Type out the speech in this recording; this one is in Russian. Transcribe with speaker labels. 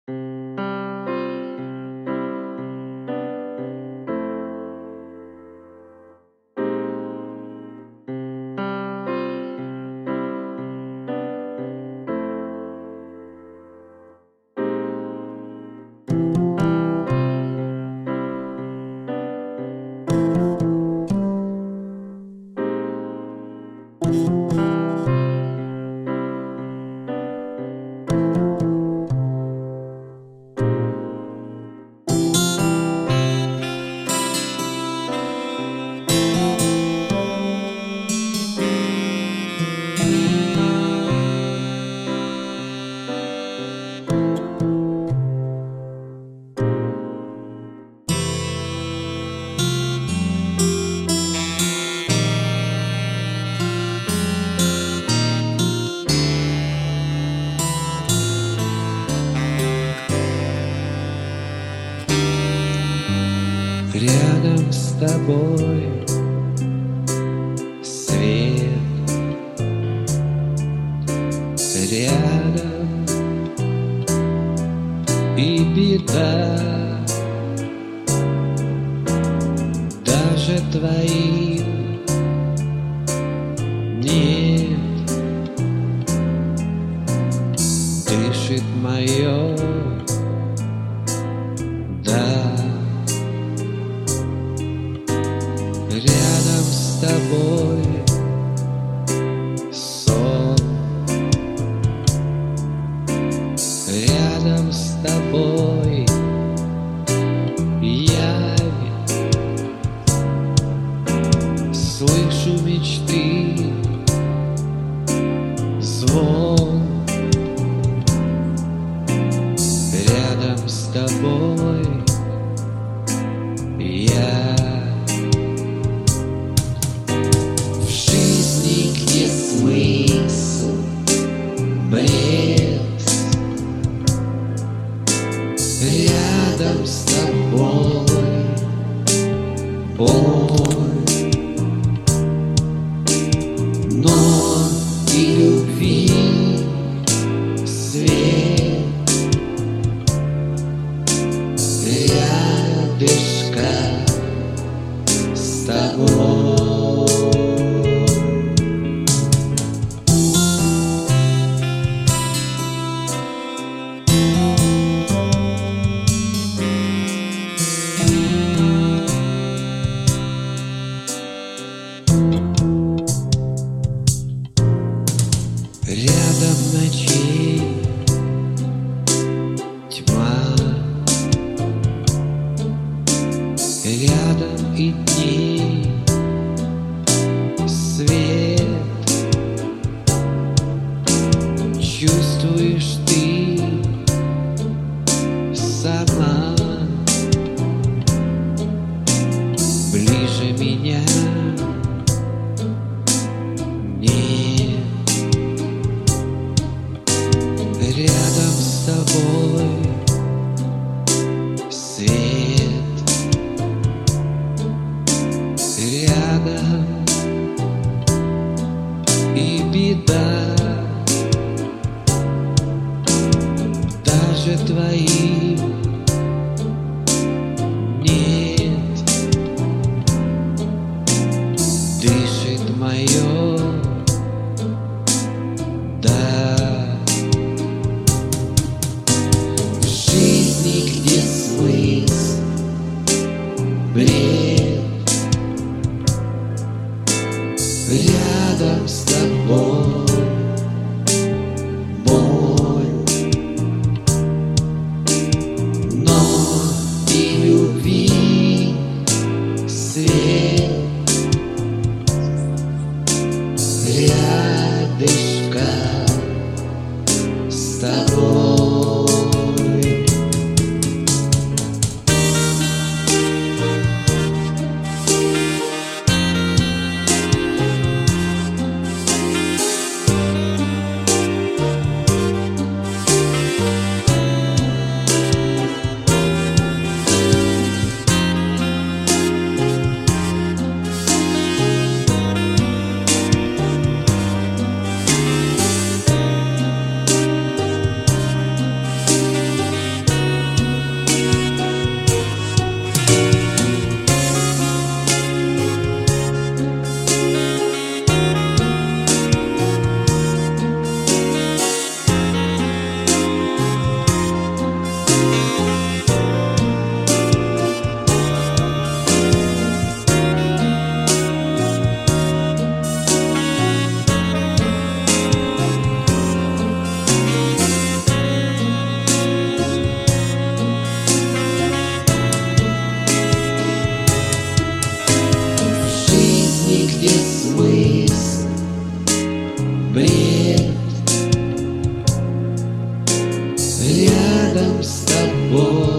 Speaker 1: Рядом с тобой свет, рядом и беда, даже твоим нет, дышит мое да. Рядом с тобой сон, рядом с тобой явь, слышу мечты, звон. Рядом с тобой я. Смысл, бред, рядом с тобой боль, но и любви свет, рядышком с тобой. Рядом ночей тьма, рядом и дней свет. Чувствуешь ты сама ближе меня? Нет. Рядом с тобой свет, рядом и беда, даже твоим нет, дышит мое да. Где смысл, бред, рядом с тобой боль, но и любви свет, рядышком с тобой. любовь.